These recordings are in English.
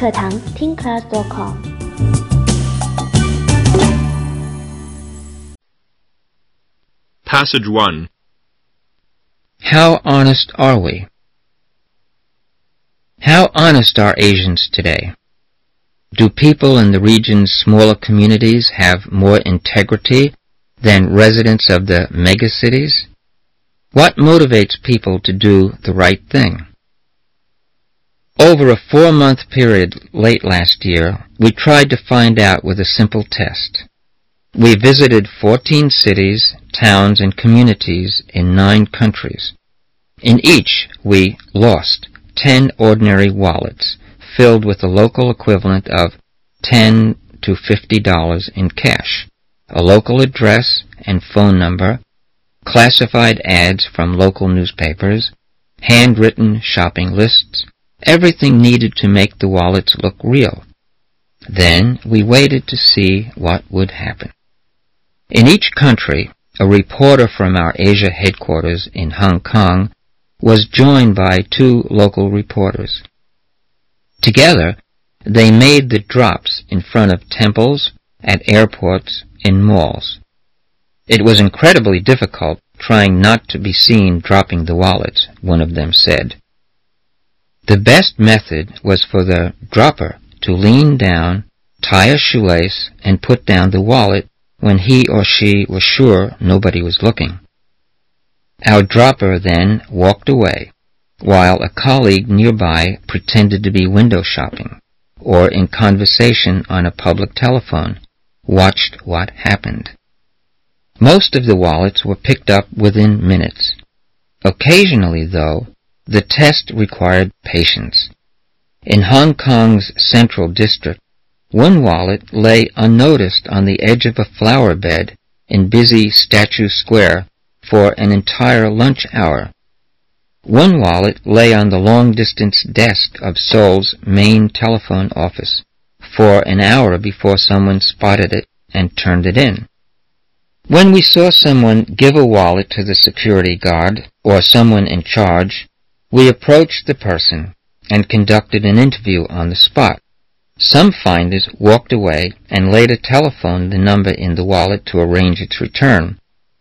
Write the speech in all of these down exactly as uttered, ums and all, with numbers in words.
课堂 听 class dot com。 Passage one. How honest are we? How honest are Asians today? Do people in the region's smaller communities have more integrity than residents of the megacities? What motivates people to do the right thing? Over a four-month period late last year, we tried to find out with a simple test. We visited fourteen cities, towns, and communities in nine countries. In each, we lost ten ordinary wallets filled with the local equivalent of ten to fifty dollars in cash, a local address and phone number, classified ads from local newspapers, handwritten shopping lists, everything needed to make the wallets look real. Then we waited to see what would happen. In each country, a reporter from our Asia headquarters in Hong Kong was joined by two local reporters. Together, they made the drops in front of temples, at airports, in malls. It was incredibly difficult trying not to be seen dropping the wallets, one of them said. The best method was for the dropper to lean down, tie a shoelace, and put down the wallet when he or she was sure nobody was looking. Our dropper then walked away, while a colleague nearby pretended to be window shopping, or in conversation on a public telephone, watched what happened. Most of the wallets were picked up within minutes. Occasionally, though, the test required patience. In Hong Kong's Central District, one wallet lay unnoticed on the edge of a flower bed in busy Statue Square for an entire lunch hour. One wallet lay on the long-distance desk of Seoul's main telephone office for an hour before someone spotted it and turned it in. When we saw someone give a wallet to the security guard or someone in charge, we approached the person and conducted an interview on the spot. Some finders walked away and later telephoned the number in the wallet to arrange its return.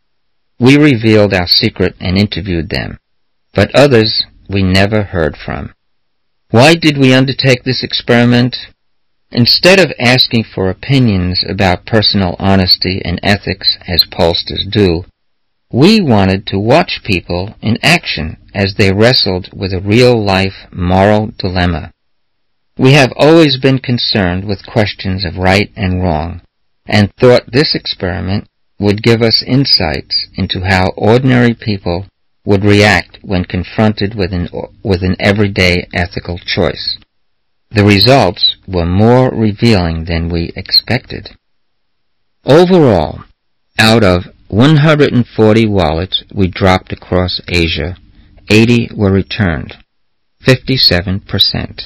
We revealed our secret and interviewed them, but others we never heard from. Why did we undertake this experiment? Instead of asking for opinions about personal honesty and ethics as pollsters do, we wanted to watch people in action as they wrestled with a real-life moral dilemma. We have always been concerned with questions of right and wrong, and thought this experiment would give us insights into how ordinary people would react when confronted with an, with an everyday ethical choice. The results were more revealing than we expected. Overall, out of one hundred forty wallets we dropped across Asia, eighty were returned, fifty-seven percent.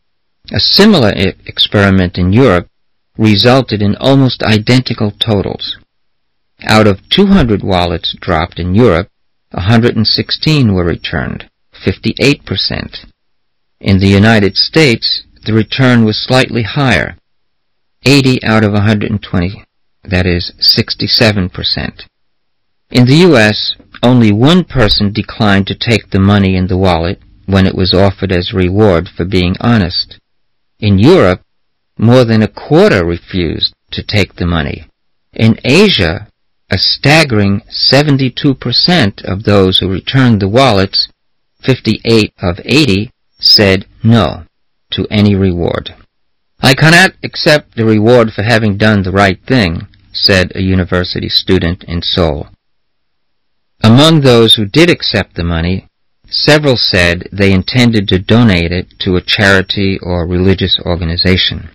A similar e- experiment in Europe resulted in almost identical totals. Out of two hundred wallets dropped in Europe, one hundred sixteen were returned, fifty-eight percent. In the United States, the return was slightly higher, eighty out of one hundred twenty, that is, sixty-seven percent. In the U S, only one person declined to take the money in the wallet when it was offered as reward for being honest. In Europe, more than a quarter refused to take the money. In Asia, a staggering seventy-two percent of those who returned the wallets, fifty-eight of eighty, said no to any reward. "I cannot accept the reward for having done the right thing," said a university student in Seoul. Among those who did accept the money, several said they intended to donate it to a charity or religious organization.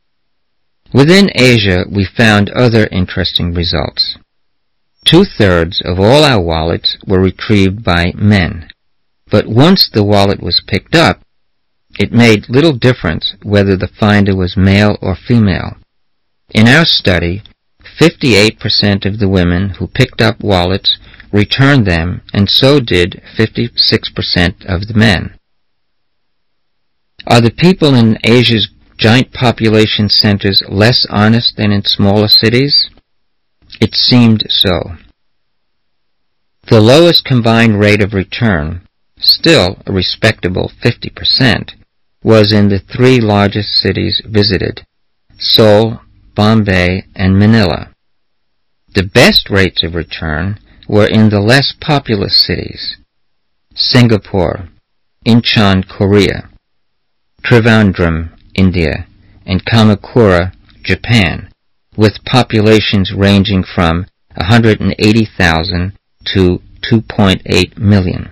Within Asia, we found other interesting results. Two-thirds of all our wallets were retrieved by men, but once the wallet was picked up, it made little difference whether the finder was male or female. In our study, fifty-eight percent of the women who picked up wallets returned them, and so did fifty-six percent of the men. Are the people in Asia's giant population centers less honest than in smaller cities? It seemed so. The lowest combined rate of return, still a respectable fifty percent, was in the three largest cities visited, Seoul, Bombay, and Manila. The best rates of return were in the less populous cities, Singapore, Incheon, Korea, Trivandrum, India, and Kamakura, Japan, with populations ranging from one hundred eighty thousand to two point eight million.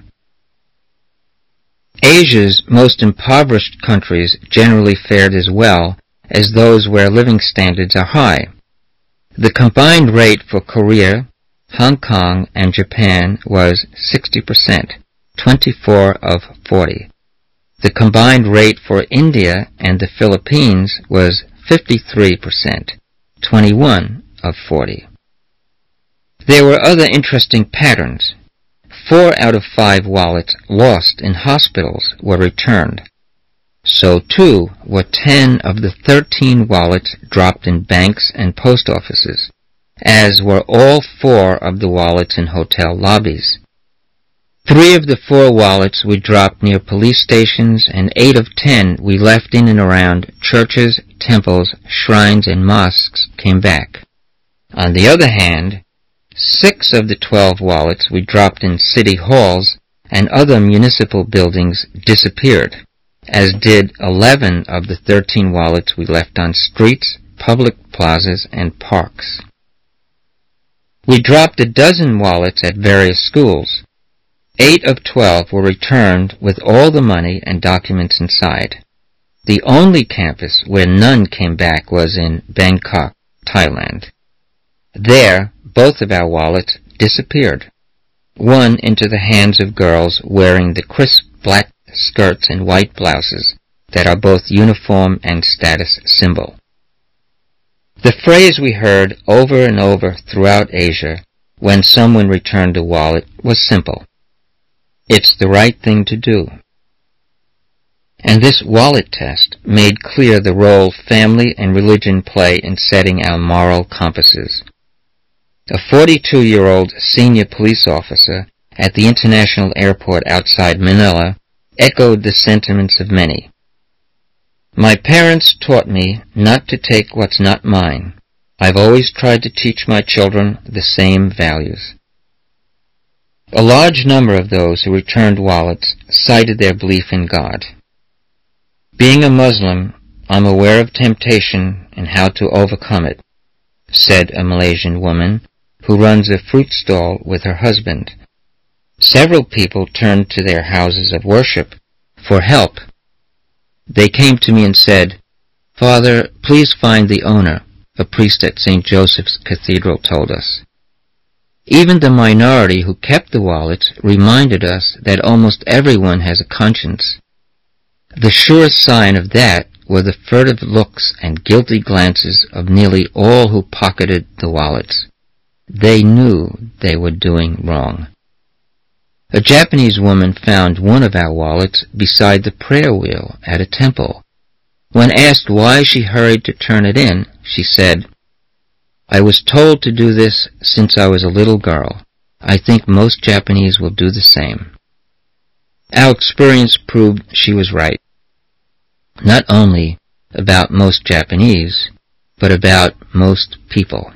Asia's most impoverished countries generally fared as well as those where living standards are high. The combined rate for Korea, Hong Kong, and Japan was sixty percent, twenty-four of forty. The combined rate for India and the Philippines was fifty-three percent, twenty-one of forty. There were other interesting patterns. Four out of five wallets lost in hospitals were returned. So too were ten of the thirteen wallets dropped in banks and post offices, as were all four of the wallets in hotel lobbies. Three of the four wallets we dropped near police stations, and eight of ten we left in and around churches, temples, shrines, and mosques came back. On the other hand, six of the twelve wallets we dropped in city halls and other municipal buildings disappeared, as did eleven of the thirteen wallets we left on streets, public plazas, and parks. We dropped a dozen wallets at various schools. Eight of twelve were returned with all the money and documents inside. The only campus where none came back was in Bangkok, Thailand. There, both of our wallets disappeared. One into the hands of girls wearing the crisp black skirts and white blouses that are both uniform and status symbol. The phrase we heard over and over throughout Asia when someone returned a wallet was simple. It's the right thing to do. And this wallet test made clear the role family and religion play in setting our moral compasses. A forty-two-year-old senior police officer at the international airport outside Manila echoed the sentiments of many. My parents taught me not to take what's not mine. I've always tried to teach my children the same values. A large number of those who returned wallets cited their belief in God. Being a Muslim, I'm aware of temptation and how to overcome it, said a Malaysian woman who runs a fruit stall with her husband. Several people turned to their houses of worship for help. They came to me and said, Father, please find the owner, a priest at Saint Joseph's Cathedral told us. Even the minority who kept the wallets reminded us that almost everyone has a conscience. The surest sign of that were the furtive looks and guilty glances of nearly all who pocketed the wallets. They knew they were doing wrong. A Japanese woman found one of our wallets beside the prayer wheel at a temple. When asked why she hurried to turn it in, she said, I was told to do this since I was a little girl. I think most Japanese will do the same. Our experience proved she was right. Not only about most Japanese, but about most people.